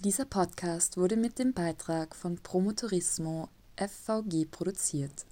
Dieser Podcast wurde mit dem Beitrag von Promotorismo FVG produziert.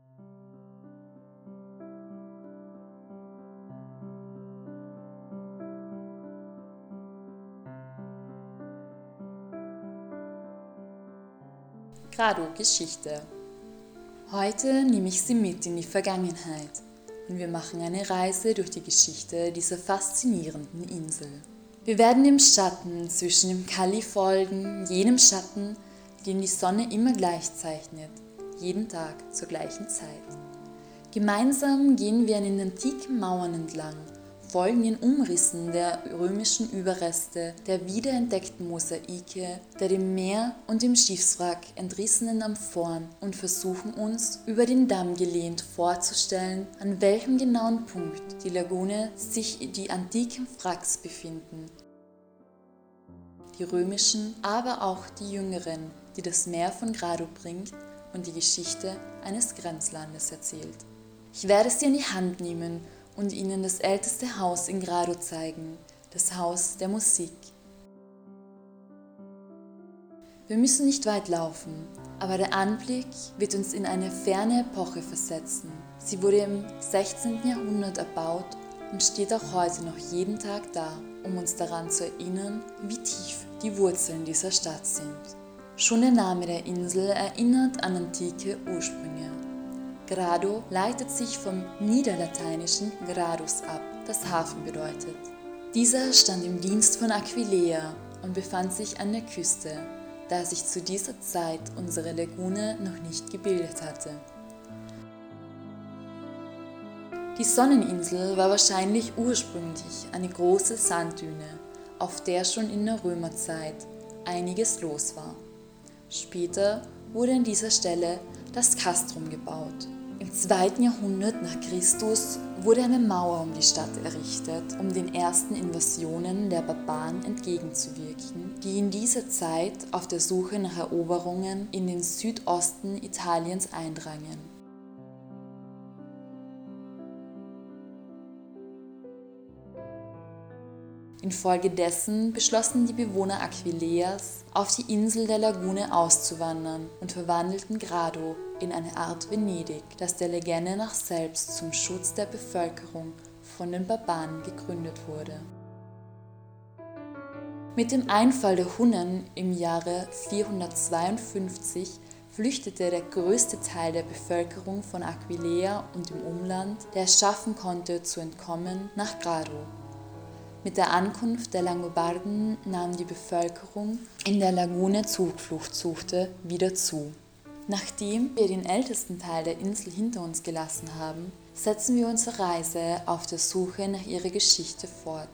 Grado Geschichte. Heute nehme ich Sie mit in die Vergangenheit und wir machen eine Reise durch die Geschichte dieser faszinierenden Insel. Wir werden im Schatten zwischen dem Kalli folgen, jenem Schatten, den die Sonne immer gleich zeichnet, jeden Tag zur gleichen Zeit. Gemeinsam gehen wir an den antiken Mauern entlang, folgen den Umrissen der römischen Überreste, der wiederentdeckten Mosaike, der dem Meer und dem Schiffswrack entrissenen Amphoren und versuchen uns, über den Damm gelehnt vorzustellen, an welchem genauen Punkt die Lagune sich die antiken Wracks befinden. Die römischen, aber auch die jüngeren, die das Meer von Grado bringt und die Geschichte eines Grenzlandes erzählt. Ich werde sie in die Hand nehmen und Ihnen das älteste Haus in Grado zeigen, das Haus der Musik. Wir müssen nicht weit laufen, aber der Anblick wird uns in eine ferne Epoche versetzen. Sie wurde im 16. Jahrhundert erbaut und steht auch heute noch jeden Tag da, um uns daran zu erinnern, wie tief die Wurzeln dieser Stadt sind. Schon der Name der Insel erinnert an antike Ursprünge. Grado leitet sich vom niederlateinischen gradus ab, das Hafen bedeutet. Dieser stand im Dienst von Aquileia und befand sich an der Küste, da sich zu dieser Zeit unsere Lagune noch nicht gebildet hatte. Die Sonneninsel war wahrscheinlich ursprünglich eine große Sanddüne, auf der schon in der Römerzeit einiges los war. Später wurde an dieser Stelle das Castrum gebaut. Im 2. Jahrhundert nach Christus wurde eine Mauer um die Stadt errichtet, um den ersten Invasionen der Barbaren entgegenzuwirken, die in dieser Zeit auf der Suche nach Eroberungen in den Südosten Italiens eindrangen. Infolgedessen beschlossen die Bewohner Aquileias, auf die Insel der Lagune auszuwandern und verwandelten Grado in eine Art Venedig, das der Legende nach selbst zum Schutz der Bevölkerung von den Barbaren gegründet wurde. Mit dem Einfall der Hunnen im Jahre 452 flüchtete der größte Teil der Bevölkerung von Aquileia und dem Umland, der es schaffen konnte, zu entkommen, nach Grado. Mit der Ankunft der Langobarden nahm die Bevölkerung, in der Lagune Zuflucht suchte, wieder zu. Nachdem wir den ältesten Teil der Insel hinter uns gelassen haben, setzen wir unsere Reise auf der Suche nach ihrer Geschichte fort.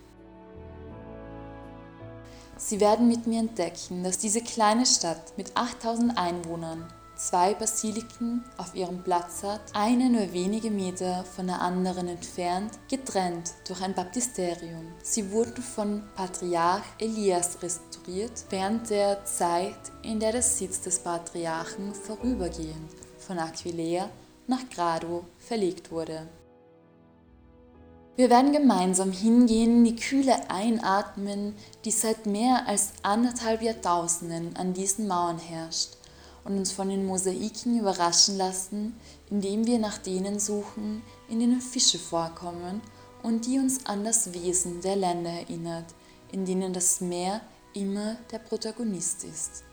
Sie werden mit mir entdecken, dass diese kleine Stadt mit 8000 Einwohnern 2 Basiliken auf ihrem Platz hat, eine nur wenige Meter von der anderen entfernt, getrennt durch ein Baptisterium. Sie wurden von Patriarch Elias restauriert, während der Zeit, in der der Sitz des Patriarchen vorübergehend von Aquileia nach Grado verlegt wurde. Wir werden gemeinsam hingehen, die Kühle einatmen, die seit mehr als 1,5 Jahrtausenden an diesen Mauern herrscht, und uns von den Mosaiken überraschen lassen, indem wir nach denen suchen, in denen Fische vorkommen und die uns an das Wesen der Länder erinnert, in denen das Meer immer der Protagonist ist.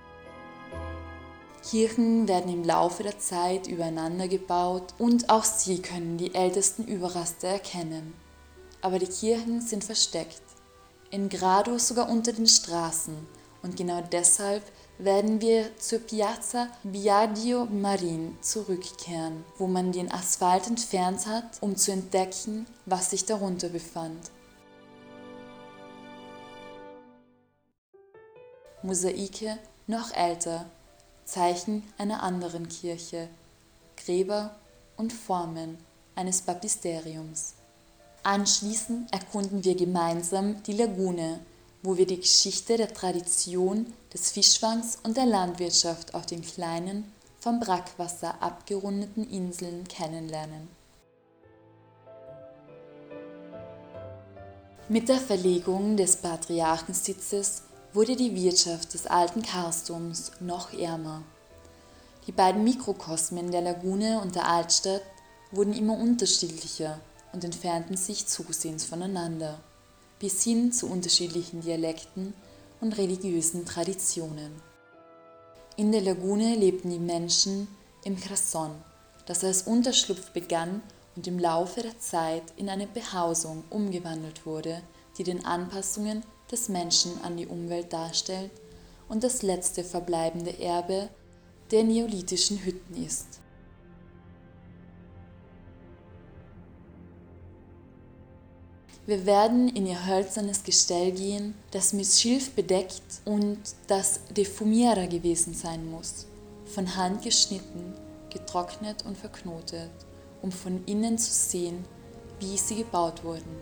Kirchen werden im Laufe der Zeit übereinander gebaut und auch sie können die ältesten Überreste erkennen. Aber die Kirchen sind versteckt, in Grado sogar unter den Straßen, und genau deshalb werden wir zur Piazza Biagio Marin zurückkehren, wo man den Asphalt entfernt hat, um zu entdecken, was sich darunter befand. Mosaike noch älter, Zeichen einer anderen Kirche, Gräber und Formen eines Baptisteriums. Anschließend erkunden wir gemeinsam die Lagune, wo wir die Geschichte der Tradition des Fischfangs und der Landwirtschaft auf den kleinen, vom Brackwasser abgerundeten Inseln kennenlernen. Mit der Verlegung des Patriarchensitzes wurde die Wirtschaft des alten Karstums noch ärmer. Die beiden Mikrokosmen der Lagune und der Altstadt wurden immer unterschiedlicher und entfernten sich zusehends voneinander, bis hin zu unterschiedlichen Dialekten und religiösen Traditionen. In der Lagune lebten die Menschen im Crasson, das als Unterschlupf begann und im Laufe der Zeit in eine Behausung umgewandelt wurde, die den Anpassungen des Menschen an die Umwelt darstellt und das letzte verbleibende Erbe der neolithischen Hütten ist. Wir werden in ihr hölzernes Gestell gehen, das mit Schilf bedeckt und das de Fumiera gewesen sein muss, von Hand geschnitten, getrocknet und verknotet, um von innen zu sehen, wie sie gebaut wurden.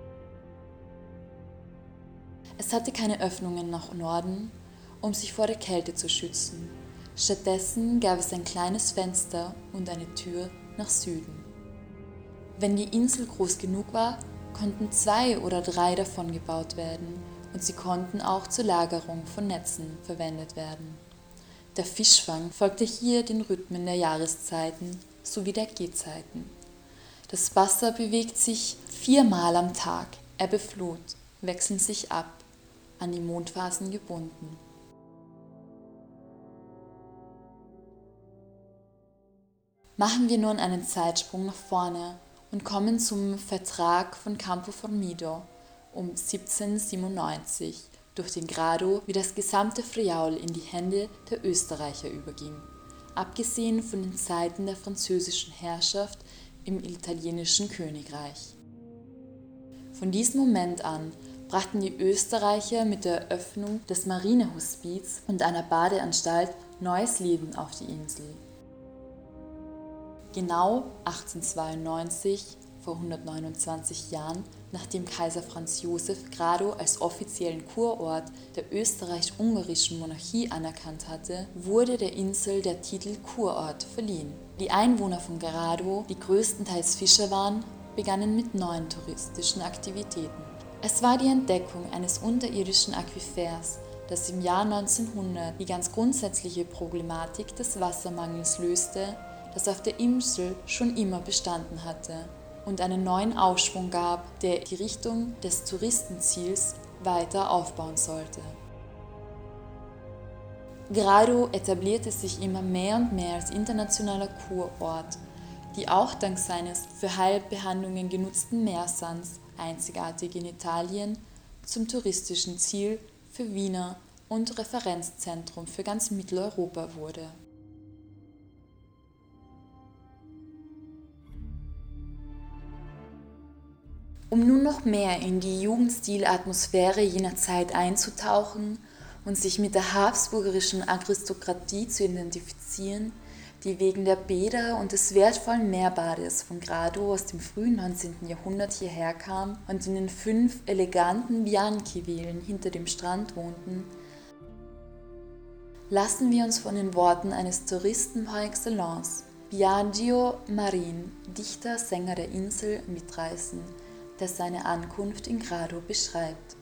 Es hatte keine Öffnungen nach Norden, um sich vor der Kälte zu schützen. Stattdessen gab es ein kleines Fenster und eine Tür nach Süden. Wenn die Insel groß genug war, konnten 2 oder 3 davon gebaut werden und sie konnten auch zur Lagerung von Netzen verwendet werden. Der Fischfang folgte hier den Rhythmen der Jahreszeiten sowie der Gehzeiten. Das Wasser bewegt sich 4-mal am Tag, Ebbe, Flut, wechseln sich ab, an die Mondphasen gebunden. Machen wir nun einen Zeitsprung nach vorne und kommen zum Vertrag von Campo Formido um 1797, durch den Grado wie das gesamte Friaul in die Hände der Österreicher überging, abgesehen von den Zeiten der französischen Herrschaft im italienischen Königreich. Von diesem Moment an brachten die Österreicher mit der Eröffnung des Marinehospiz und einer Badeanstalt neues Leben auf die Insel. Genau 1892, vor 129 Jahren, nachdem Kaiser Franz Josef Grado als offiziellen Kurort der österreich-ungarischen Monarchie anerkannt hatte, wurde der Insel der Titel Kurort verliehen. Die Einwohner von Grado, die größtenteils Fischer waren, begannen mit neuen touristischen Aktivitäten. Es war die Entdeckung eines unterirdischen Aquifers, das im Jahr 1900 die ganz grundsätzliche Problematik des Wassermangels löste, das auf der Insel schon immer bestanden hatte, und einen neuen Aufschwung gab, der die Richtung des Touristenziels weiter aufbauen sollte. Grado etablierte sich immer mehr und mehr als internationaler Kurort, die auch dank seines für Heilbehandlungen genutzten Meersands, einzigartig in Italien, zum touristischen Ziel für Wiener und Referenzzentrum für ganz Mitteleuropa wurde. Um nun noch mehr in die Jugendstilatmosphäre jener Zeit einzutauchen und sich mit der habsburgischen Aristokratie zu identifizieren, die wegen der Bäder und des wertvollen Meerbades von Grado aus dem frühen 19. Jahrhundert hierher kam und in den 5 eleganten Bianchi-Villen hinter dem Strand wohnten, lassen wir uns von den Worten eines Touristen par excellence, Biagio Marin, Dichter, Sänger der Insel, mitreißen, der seine Ankunft in Grado beschreibt.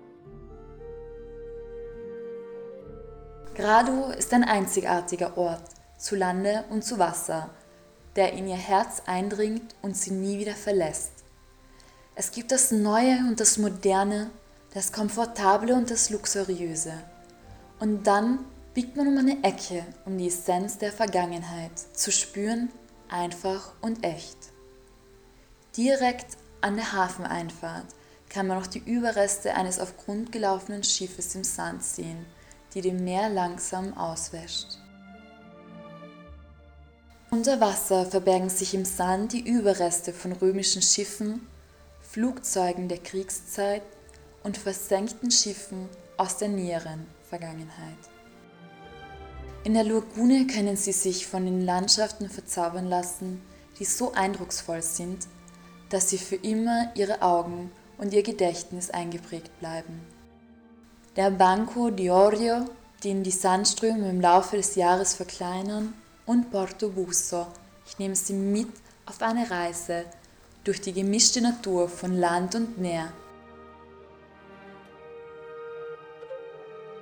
Grado ist ein einzigartiger Ort, zu Lande und zu Wasser, der in ihr Herz eindringt und sie nie wieder verlässt. Es gibt das Neue und das Moderne, das Komfortable und das Luxuriöse. Und dann biegt man um eine Ecke, um die Essenz der Vergangenheit zu spüren, einfach und echt. Direkt an der Hafeneinfahrt kann man noch die Überreste eines auf Grund gelaufenen Schiffes im Sand sehen, die dem Meer langsam auswäscht. Unter Wasser verbergen sich im Sand die Überreste von römischen Schiffen, Flugzeugen der Kriegszeit und versenkten Schiffen aus der näheren Vergangenheit. In der Lagune können Sie sich von den Landschaften verzaubern lassen, die so eindrucksvoll sind, dass sie für immer Ihre Augen und Ihr Gedächtnis eingeprägt bleiben. Der Banco di Orio, den die Sandströme im Laufe des Jahres verkleinern, und Porto Busso, ich nehme Sie mit auf eine Reise durch die gemischte Natur von Land und Meer.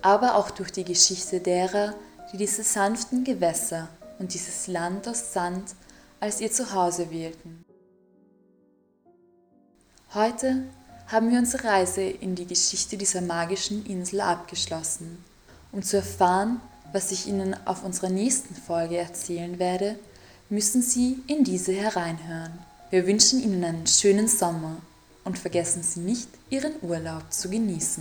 aber auch durch die Geschichte derer, die diese sanften Gewässer und dieses Land aus Sand als ihr Zuhause wählten. Heute haben wir unsere Reise in die Geschichte dieser magischen Insel abgeschlossen. Um zu erfahren, was ich Ihnen auf unserer nächsten Folge erzählen werde, müssen Sie in diese hereinhören. Wir wünschen Ihnen einen schönen Sommer und vergessen Sie nicht, Ihren Urlaub zu genießen.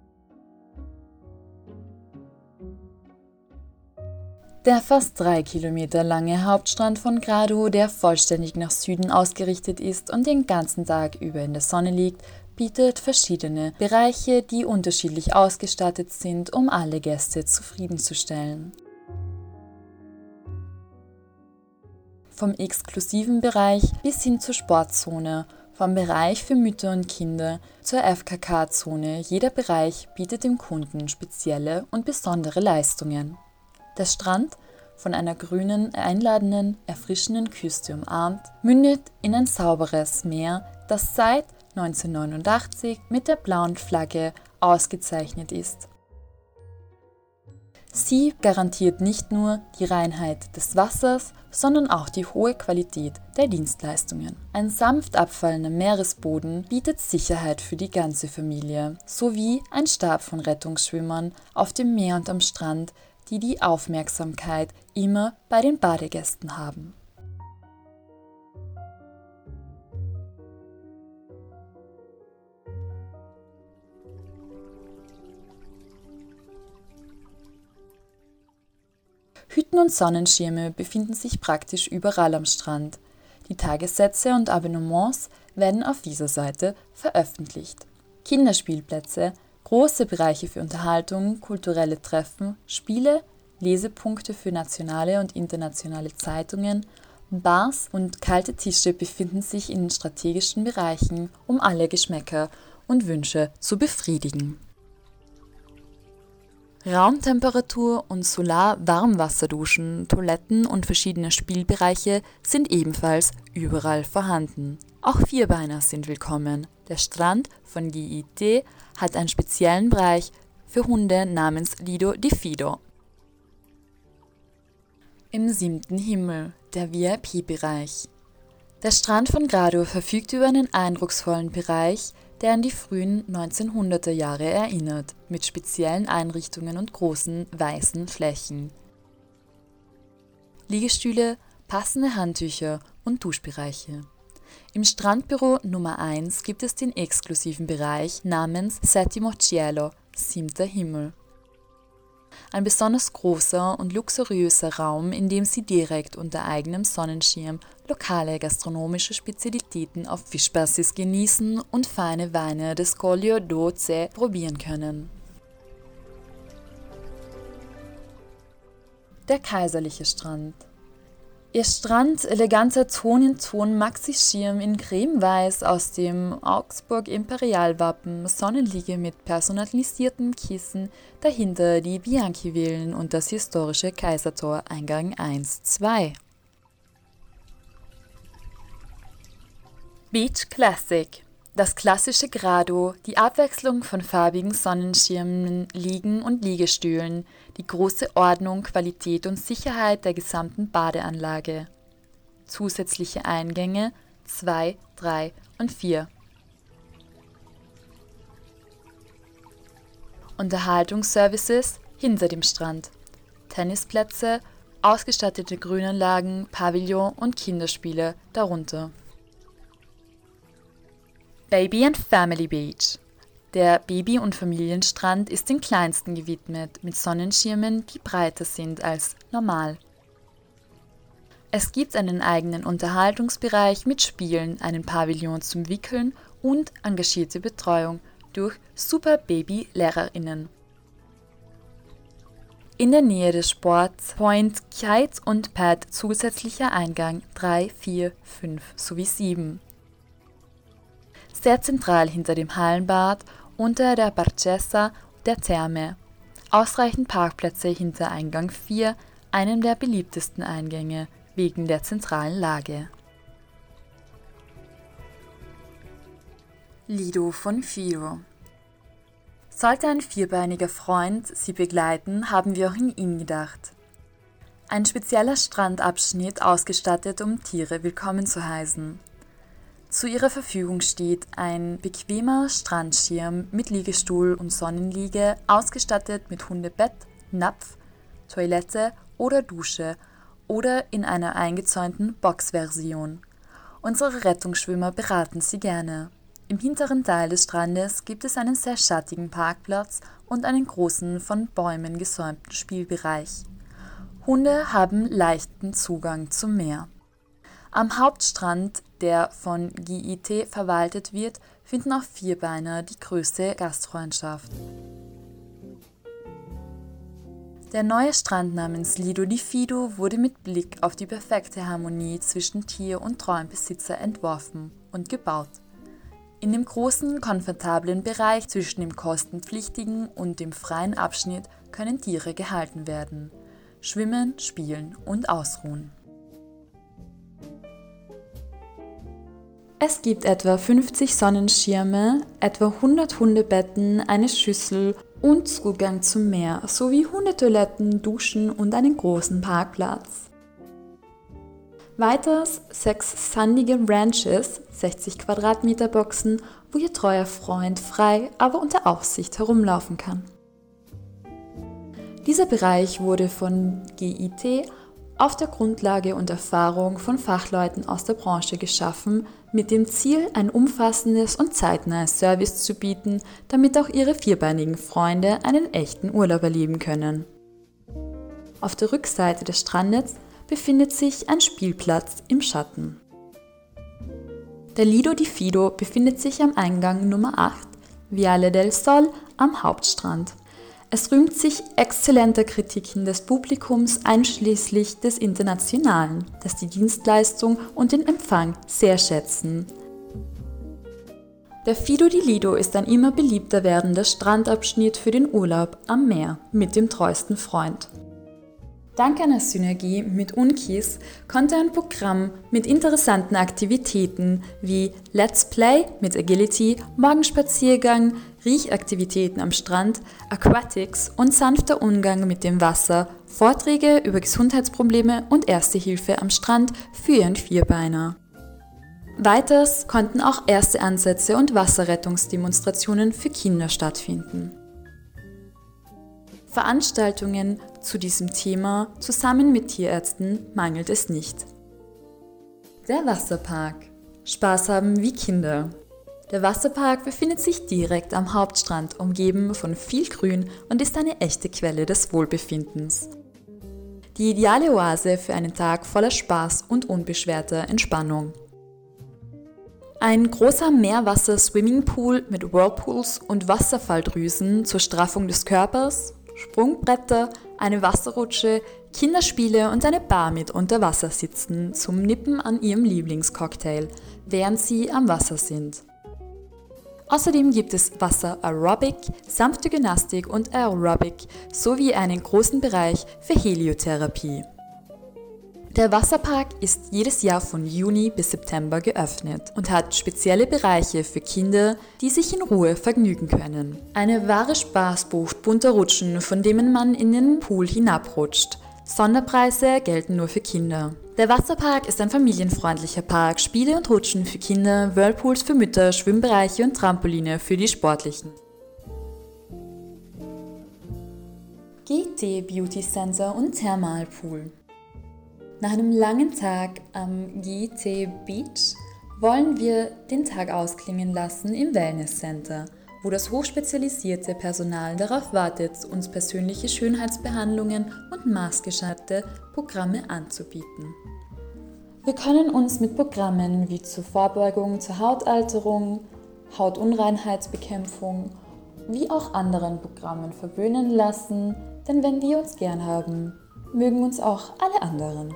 Der fast 3 Kilometer lange Hauptstrand von Grado, der vollständig nach Süden ausgerichtet ist und den ganzen Tag über in der Sonne liegt, bietet verschiedene Bereiche, die unterschiedlich ausgestattet sind, um alle Gäste zufriedenzustellen. Vom exklusiven Bereich bis hin zur Sportzone, vom Bereich für Mütter und Kinder zur FKK-Zone, jeder Bereich bietet dem Kunden spezielle und besondere Leistungen. Der Strand, von einer grünen, einladenden, erfrischenden Küste umarmt, mündet in ein sauberes Meer, das seit 1989 mit der blauen Flagge ausgezeichnet ist. Sie garantiert nicht nur die Reinheit des Wassers, sondern auch die hohe Qualität der Dienstleistungen. Ein sanft abfallender Meeresboden bietet Sicherheit für die ganze Familie, sowie ein Stab von Rettungsschwimmern auf dem Meer und am Strand, die die Aufmerksamkeit immer bei den Badegästen haben. Hütten und Sonnenschirme befinden sich praktisch überall am Strand. Die Tagessätze und Abonnements werden auf dieser Seite veröffentlicht. Kinderspielplätze, große Bereiche für Unterhaltung, kulturelle Treffen, Spiele, Lesepunkte für nationale und internationale Zeitungen, Bars und kalte Tische befinden sich in den strategischen Bereichen, um alle Geschmäcker und Wünsche zu befriedigen. Raumtemperatur und Solar-Warmwasserduschen, Toiletten und verschiedene Spielbereiche sind ebenfalls überall vorhanden. Auch Vierbeiner sind willkommen. Der Strand von GIT hat einen speziellen Bereich für Hunde namens Lido di Fido. Im 7. Himmel, der VIP-Bereich. Der Strand von Grado verfügt über einen eindrucksvollen Bereich, der an die frühen 1900er Jahre erinnert, mit speziellen Einrichtungen und großen, weißen Flächen. Liegestühle, passende Handtücher und Duschbereiche. Im Strandbüro Nummer 1 gibt es den exklusiven Bereich namens Settimo Cielo, 7. Himmel. Ein besonders großer und luxuriöser Raum, in dem Sie direkt unter eigenem Sonnenschirm lokale gastronomische Spezialitäten auf Fischbassis genießen und feine Weine des Collio d'Oze probieren können. Der kaiserliche Strand. Ihr Strand, eleganter Ton-in-Ton Maxi-Schirm in cremeweiß aus dem Augsburg Imperialwappen, Sonnenliege mit personalisierten Kissen, dahinter die Bianchi-Villen und das historische Kaisertor, Eingang 1-2. Beach Classic. Das klassische Grado, die Abwechslung von farbigen Sonnenschirmen, Liegen und Liegestühlen, die große Ordnung, Qualität und Sicherheit der gesamten Badeanlage. Zusätzliche Eingänge 2, 3 und 4. Unterhaltungsservices hinter dem Strand. Tennisplätze, ausgestattete Grünanlagen, Pavillon und Kinderspiele darunter. Baby and Family Beach. Der Baby- und Familienstrand ist den Kleinsten gewidmet, mit Sonnenschirmen, die breiter sind als normal. Es gibt einen eigenen Unterhaltungsbereich mit Spielen, einen Pavillon zum Wickeln und engagierte Betreuung durch Super Baby-LehrerInnen. In der Nähe des Sports Point Kite und Pad zusätzlicher Eingang 3, 4, 5 sowie 7. Sehr zentral hinter dem Hallenbad, unter der Barchessa der Therme. Ausreichend Parkplätze hinter Eingang 4, einem der beliebtesten Eingänge, wegen der zentralen Lage. Lido von Fido. Sollte ein vierbeiniger Freund Sie begleiten, haben wir auch in ihn gedacht. Ein spezieller Strandabschnitt ausgestattet, um Tiere willkommen zu heißen. Zu ihrer Verfügung steht ein bequemer Strandschirm mit Liegestuhl und Sonnenliege, ausgestattet mit Hundebett, Napf, Toilette oder Dusche oder in einer eingezäunten Boxversion. Unsere Rettungsschwimmer beraten Sie gerne. Im hinteren Teil des Strandes gibt es einen sehr schattigen Parkplatz und einen großen, von Bäumen gesäumten Spielbereich. Hunde haben leichten Zugang zum Meer. Am Hauptstrand, der von GIT verwaltet wird, finden auch Vierbeiner die größte Gastfreundschaft. Der neue Strand namens Lido di Fido wurde mit Blick auf die perfekte Harmonie zwischen Tier- und Traumbesitzer entworfen und gebaut. In dem großen, komfortablen Bereich zwischen dem kostenpflichtigen und dem freien Abschnitt können Tiere gehalten werden, schwimmen, spielen und ausruhen. Es gibt etwa 50 Sonnenschirme, etwa 100 Hundebetten, eine Schüssel und Zugang zum Meer, sowie Hundetoiletten, Duschen und einen großen Parkplatz. Weiters 6 sandige Ranches, 60 Quadratmeter Boxen, wo Ihr treuer Freund frei, aber unter Aufsicht herumlaufen kann. Dieser Bereich wurde von GIT auf der Grundlage und Erfahrung von Fachleuten aus der Branche geschaffen, mit dem Ziel, ein umfassendes und zeitnahes Service zu bieten, damit auch Ihre vierbeinigen Freunde einen echten Urlaub erleben können. Auf der Rückseite des Strandes befindet sich ein Spielplatz im Schatten. Der Lido di Fido befindet sich am Eingang Nummer 8, Viale del Sol, am Hauptstrand. Es rühmt sich exzellenter Kritiken des Publikums einschließlich des Internationalen, das die Dienstleistung und den Empfang sehr schätzen. Der Fido di Lido ist ein immer beliebter werdender Strandabschnitt für den Urlaub am Meer mit dem treuesten Freund. Dank einer Synergie mit Unkis konnte ein Programm mit interessanten Aktivitäten wie Let's Play mit Agility, Morgenspaziergang, Riechaktivitäten am Strand, Aquatics und sanfter Umgang mit dem Wasser, Vorträge über Gesundheitsprobleme und Erste Hilfe am Strand für Ihren Vierbeiner. Weiters konnten auch erste Ansätze und Wasserrettungsdemonstrationen für Kinder stattfinden. Veranstaltungen zu diesem Thema zusammen mit Tierärzten mangelt es nicht. Der Wasserpark. Spaß haben wie Kinder. Der Wasserpark befindet sich direkt am Hauptstrand, umgeben von viel Grün und ist eine echte Quelle des Wohlbefindens. Die ideale Oase für einen Tag voller Spaß und unbeschwerter Entspannung. Ein großer Meerwasser-Swimmingpool mit Whirlpools und Wasserfalldrüsen zur Straffung des Körpers, Sprungbretter, eine Wasserrutsche, Kinderspiele und eine Bar mit Unterwassersitzen zum Nippen an Ihrem Lieblingscocktail, während Sie am Wasser sind. Außerdem gibt es Wasser-Aerobic, sanfte Gymnastik und Aerobic sowie einen großen Bereich für Heliotherapie. Der Wasserpark ist jedes Jahr von Juni bis September geöffnet und hat spezielle Bereiche für Kinder, die sich in Ruhe vergnügen können. Eine wahre Spaßbucht bunter Rutschen, von denen man in den Pool hinabrutscht. Sonderpreise gelten nur für Kinder. Der Wasserpark ist ein familienfreundlicher Park, Spiele und Rutschen für Kinder, Whirlpools für Mütter, Schwimmbereiche und Trampoline für die Sportlichen. GT Beauty Center und Thermalpool. Nach einem langen Tag am GT Beach wollen wir den Tag ausklingen lassen im Wellness Center, wo das hochspezialisierte Personal darauf wartet, uns persönliche Schönheitsbehandlungen und maßgeschneiderte Programme anzubieten. Wir können uns mit Programmen wie zur Vorbeugung zur Hautalterung, Hautunreinheitsbekämpfung, wie auch anderen Programmen verwöhnen lassen, denn wenn wir uns gern haben, mögen uns auch alle anderen.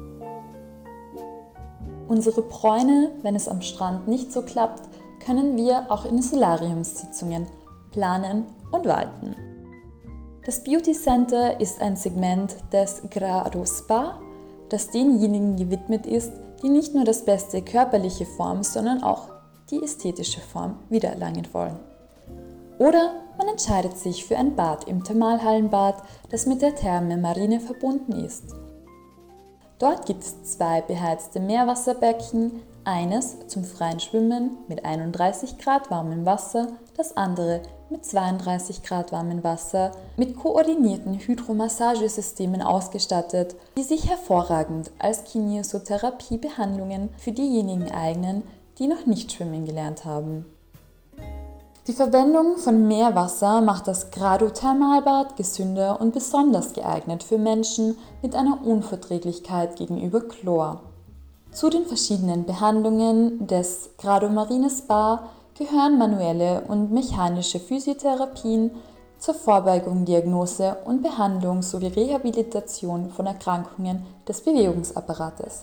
Unsere Bräune, wenn es am Strand nicht so klappt, können wir auch in Solariumssitzungen planen und walten. Das Beauty Center ist ein Segment des Grado Spa, das denjenigen gewidmet ist, die nicht nur das beste körperliche Form, sondern auch die ästhetische Form wiedererlangen wollen. Oder man entscheidet sich für ein Bad im Thermalhallenbad, das mit der Therme Marine verbunden ist. Dort gibt es 2 beheizte Meerwasserbecken, eines zum freien Schwimmen mit 31 Grad warmem Wasser, das andere mit 32 Grad warmem Wasser, mit koordinierten Hydromassagesystemen ausgestattet, die sich hervorragend als Kinesiotherapiebehandlungen für diejenigen eignen, die noch nicht schwimmen gelernt haben. Die Verwendung von Meerwasser macht das Grado-Thermalbad gesünder und besonders geeignet für Menschen mit einer Unverträglichkeit gegenüber Chlor. Zu den verschiedenen Behandlungen des Grado Marine Spa gehören manuelle und mechanische Physiotherapien zur Vorbeugung, Diagnose und Behandlung sowie Rehabilitation von Erkrankungen des Bewegungsapparates.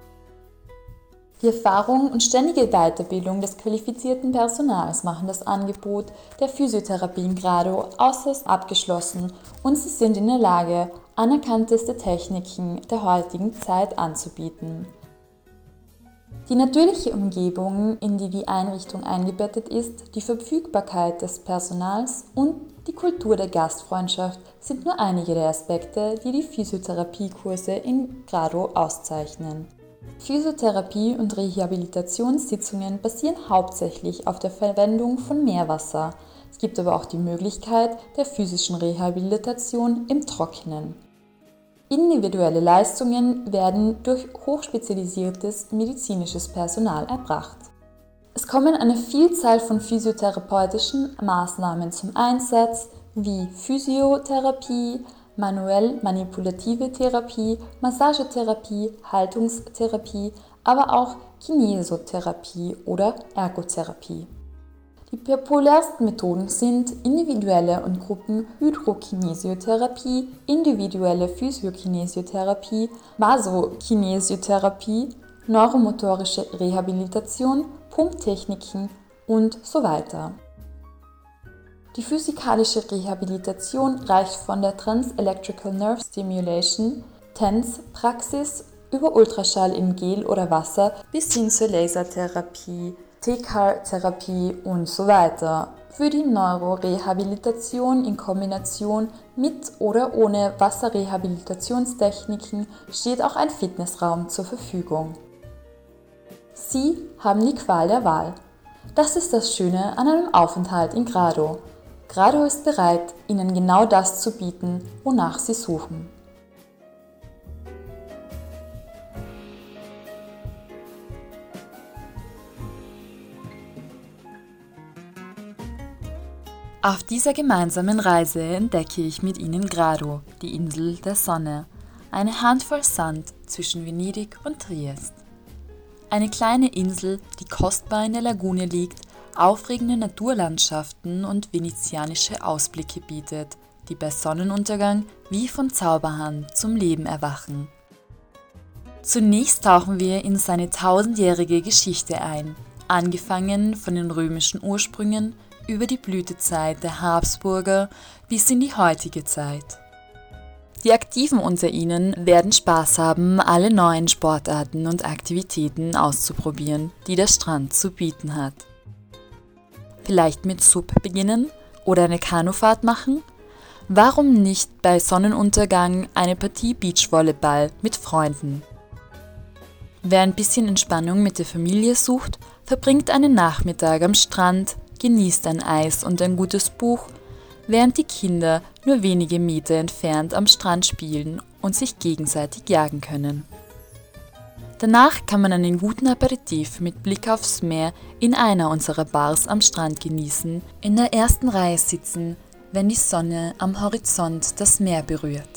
Die Erfahrung und ständige Weiterbildung des qualifizierten Personals machen das Angebot der Physiotherapie in Grado äußerst abgeschlossen und sie sind in der Lage, anerkannteste Techniken der heutigen Zeit anzubieten. Die natürliche Umgebung, in die die Einrichtung eingebettet ist, die Verfügbarkeit des Personals und die Kultur der Gastfreundschaft sind nur einige der Aspekte, die die Physiotherapiekurse in Grado auszeichnen. Physiotherapie- und Rehabilitationssitzungen basieren hauptsächlich auf der Verwendung von Meerwasser. Es gibt aber auch die Möglichkeit der physischen Rehabilitation im Trockenen. Individuelle Leistungen werden durch hochspezialisiertes medizinisches Personal erbracht. Es kommen eine Vielzahl von physiotherapeutischen Maßnahmen zum Einsatz, wie Physiotherapie, manuell-manipulative Therapie, Massagetherapie, Haltungstherapie, aber auch Kinesiotherapie oder Ergotherapie. Die populärsten Methoden sind individuelle und Gruppen-Hydrokinesiotherapie, individuelle Physiokinesiotherapie, Vasokinesiotherapie, neuromotorische Rehabilitation, Pumptechniken und so weiter. Die physikalische Rehabilitation reicht von der Trans-Electrical Nerve Stimulation, TENS-Praxis über Ultraschall in Gel oder Wasser bis hin zur Lasertherapie, TCAR-Therapie und so weiter. Für die Neurorehabilitation in Kombination mit oder ohne Wasserrehabilitationstechniken steht auch ein Fitnessraum zur Verfügung. Sie haben die Qual der Wahl. Das ist das Schöne an einem Aufenthalt in Grado. Grado ist bereit, Ihnen genau das zu bieten, wonach Sie suchen. Auf dieser gemeinsamen Reise entdecke ich mit Ihnen Grado, die Insel der Sonne, eine Handvoll Sand zwischen Venedig und Triest. Eine kleine Insel, die kostbar in der Lagune liegt, aufregende Naturlandschaften und venezianische Ausblicke bietet, die bei Sonnenuntergang wie von Zauberhand zum Leben erwachen. Zunächst tauchen wir in seine tausendjährige Geschichte ein, angefangen von den römischen Ursprüngen über die Blütezeit der Habsburger bis in die heutige Zeit. Die Aktiven unter Ihnen werden Spaß haben, alle neuen Sportarten und Aktivitäten auszuprobieren, die der Strand zu bieten hat. Vielleicht mit SUP beginnen oder eine Kanufahrt machen? Warum nicht bei Sonnenuntergang eine Partie Beachvolleyball mit Freunden? Wer ein bisschen Entspannung mit der Familie sucht, verbringt einen Nachmittag am Strand, genießt ein Eis und ein gutes Buch, während die Kinder nur wenige Meter entfernt am Strand spielen und sich gegenseitig jagen können. Danach kann man einen guten Aperitif mit Blick aufs Meer in einer unserer Bars am Strand genießen, in der ersten Reihe sitzen, wenn die Sonne am Horizont das Meer berührt.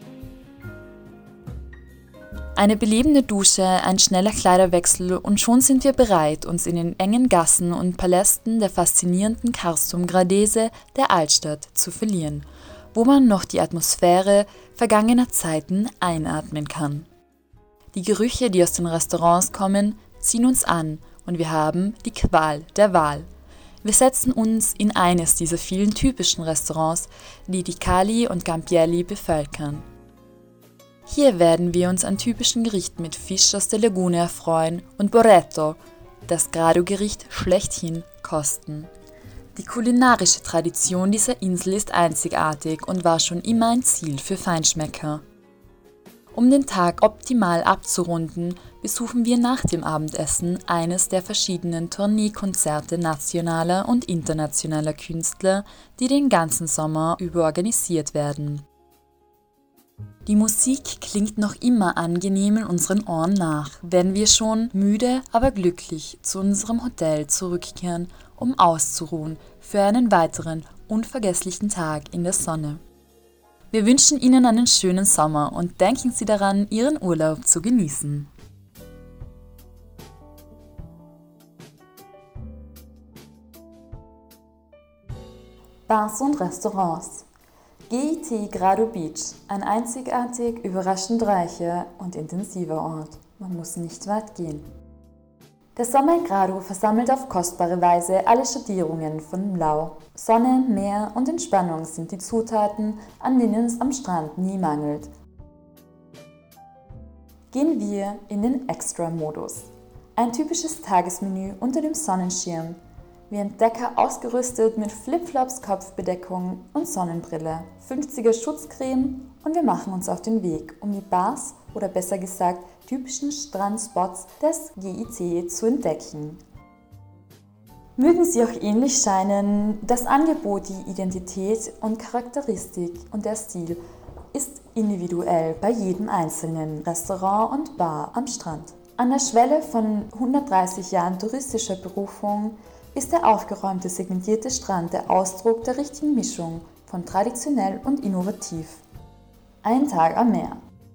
Eine belebende Dusche, ein schneller Kleiderwechsel und schon sind wir bereit, uns in den engen Gassen und Palästen der faszinierenden Carstum Gradese der Altstadt zu verlieren, wo man noch die Atmosphäre vergangener Zeiten einatmen kann. Die Gerüche, die aus den Restaurants kommen, ziehen uns an und wir haben die Qual der Wahl. Wir setzen uns in eines dieser vielen typischen Restaurants, die die Cali und Campielli bevölkern. Hier werden wir uns an typischen Gerichten mit Fisch aus der Lagune erfreuen und Borretto, das Grado-Gericht schlechthin, kosten. Die kulinarische Tradition dieser Insel ist einzigartig und war schon immer ein Ziel für Feinschmecker. Um den Tag optimal abzurunden, besuchen wir nach dem Abendessen eines der verschiedenen Tourneekonzerte nationaler und internationaler Künstler, die den ganzen Sommer über organisiert werden. Die Musik klingt noch immer angenehm in unseren Ohren nach, wenn wir schon müde, aber glücklich zu unserem Hotel zurückkehren, um auszuruhen für einen weiteren unvergesslichen Tag in der Sonne. Wir wünschen Ihnen einen schönen Sommer und denken Sie daran, Ihren Urlaub zu genießen. Bars und Restaurants. GIT Grado Beach, ein einzigartig, überraschend reicher und intensiver Ort. Man muss nicht weit gehen. Der Sommer in Grado versammelt auf kostbare Weise alle Schattierungen von Blau. Sonne, Meer und Entspannung sind die Zutaten, an denen es am Strand nie mangelt. Gehen wir in den Extra-Modus. Ein typisches Tagesmenü unter dem Sonnenschirm. Wir Entdecker ausgerüstet mit Flipflops, Kopfbedeckung und Sonnenbrille, 50er Schutzcreme und wir machen uns auf den Weg, um die Bars oder besser gesagt typischen Strandspots des GIT zu entdecken. Mögen sie auch ähnlich scheinen, das Angebot, die Identität und Charakteristik und der Stil ist individuell bei jedem einzelnen Restaurant und Bar am Strand. An der Schwelle von 130 Jahren touristischer Berufung ist der aufgeräumte, segmentierte Strand der Ausdruck der richtigen Mischung von traditionell und innovativ. Ein Tag am Meer.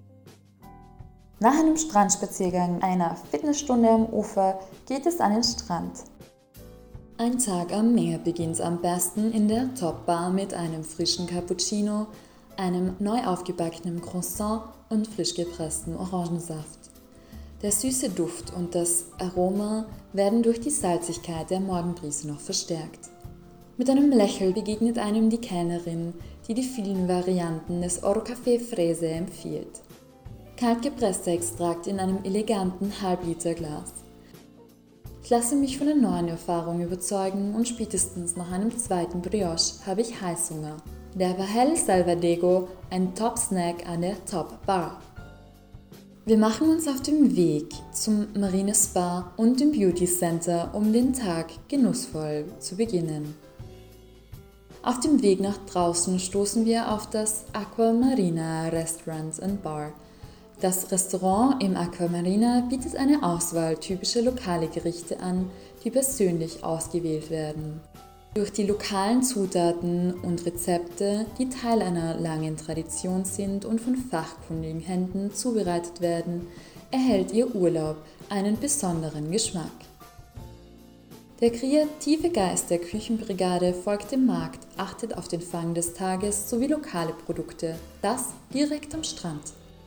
Nach einem Strandspaziergang, einer Fitnessstunde am Ufer, geht es an den Strand. Ein Tag am Meer beginnt am besten in der Top-Bar mit einem frischen Cappuccino, einem neu aufgebackenen Croissant und frisch gepresstem Orangensaft. Der süße Duft und das Aroma werden durch die Salzigkeit der Morgenbrise noch verstärkt. Mit einem Lächeln begegnet einem die Kellnerin, die die vielen Varianten des Oro Café Frese empfiehlt. Kalt gepresster Extrakt in einem eleganten Halbliterglas. Ich lasse mich von der neuen Erfahrung überzeugen und spätestens nach einem zweiten Brioche habe ich Heißhunger. Der Bahel Salvadego, ein Top-Snack an der Top-Bar. Wir machen uns auf den Weg zum Marine Spa und dem Beauty Center, um den Tag genussvoll zu beginnen. Auf dem Weg nach draußen stoßen wir auf das Aqua Marina Restaurant and Bar. Das Restaurant im Aqua Marina bietet eine Auswahl typischer lokale Gerichte an, die persönlich ausgewählt werden. Durch die lokalen Zutaten und Rezepte, die Teil einer langen Tradition sind und von fachkundigen Händen zubereitet werden, erhält Ihr Urlaub einen besonderen Geschmack. Der kreative Geist der Küchenbrigade folgt dem Markt, achtet auf den Fang des Tages sowie lokale Produkte, das direkt am Strand.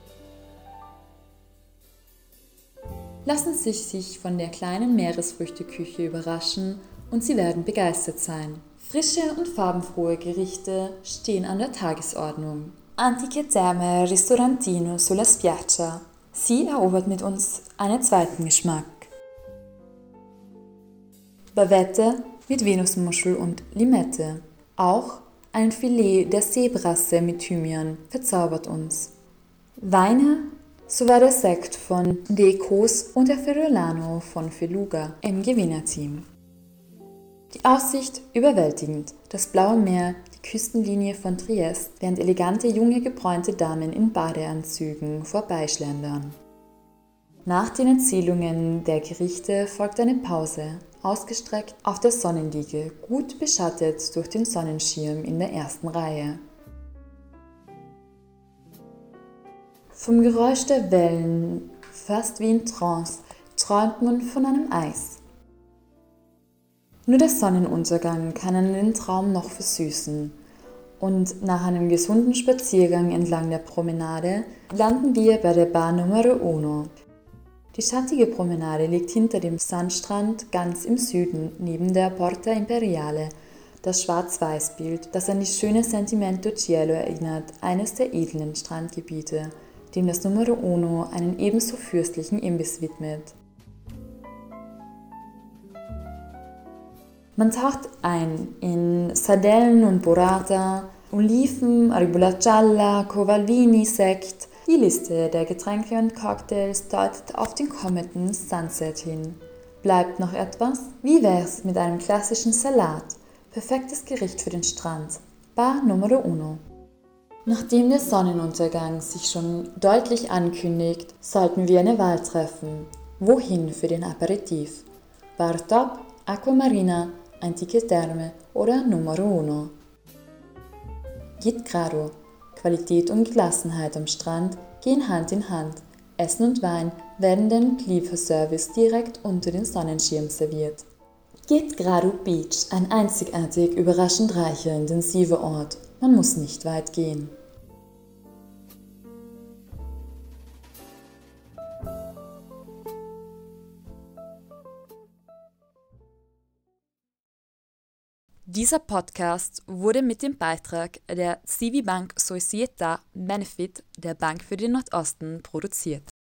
Lassen Sie sich von der kleinen Meeresfrüchteküche überraschen und Sie werden begeistert sein. Frische und farbenfrohe Gerichte stehen an der Tagesordnung. Antiche Terme Ristorantino sulla Spiaggia. Sie erobert mit uns einen zweiten Geschmack. Bavette mit Venusmuschel und Limette. Auch ein Filet der Seebrasse mit Thymian verzaubert uns. Weine, so war der Sekt von De Cos und der Ferrolano von Feluga im Gewinnerteam. Die Aussicht überwältigend, das blaue Meer, die Küstenlinie von Triest, während elegante junge gebräunte Damen in Badeanzügen vorbeischlendern. Nach den Erzählungen der Gerichte folgt eine Pause, ausgestreckt auf der Sonnenliege, gut beschattet durch den Sonnenschirm in der ersten Reihe. Vom Geräusch der Wellen, fast wie in Trance, träumt man von einem Eis. Nur der Sonnenuntergang kann einen den Traum noch versüßen. Und nach einem gesunden Spaziergang entlang der Promenade landen wir bei der Bar Numero Uno. Die schattige Promenade liegt hinter dem Sandstrand ganz im Süden, neben der Porta Imperiale, das Schwarz-Weiß-Bild, das an die schöne Sentimento Cielo erinnert, eines der edlen Strandgebiete, dem das Numero Uno einen ebenso fürstlichen Imbiss widmet. Man taucht ein in Sardellen und Burrata, Oliven, Aribola Gialla, Covalvini, Sekt. Die Liste der Getränke und Cocktails deutet auf den kommenden Sunset hin. Bleibt noch etwas? Wie wär's mit einem klassischen Salat? Perfektes Gericht für den Strand. Bar Numero Uno. Nachdem der Sonnenuntergang sich schon deutlich ankündigt, sollten wir eine Wahl treffen. Wohin für den Aperitif? Bar Top, Acqua Marina, Antiche Terme oder Numero Uno. Git Grado. Qualität und Gelassenheit am Strand gehen Hand in Hand. Essen und Wein werden dem Lieferservice direkt unter den Sonnenschirm serviert. Git Grado Beach, ein einzigartig, überraschend reicher, intensiver Ort. Man muss nicht weit gehen. Dieser Podcast wurde mit dem Beitrag der Civibank Società Benefit der Bank für den Nordosten produziert.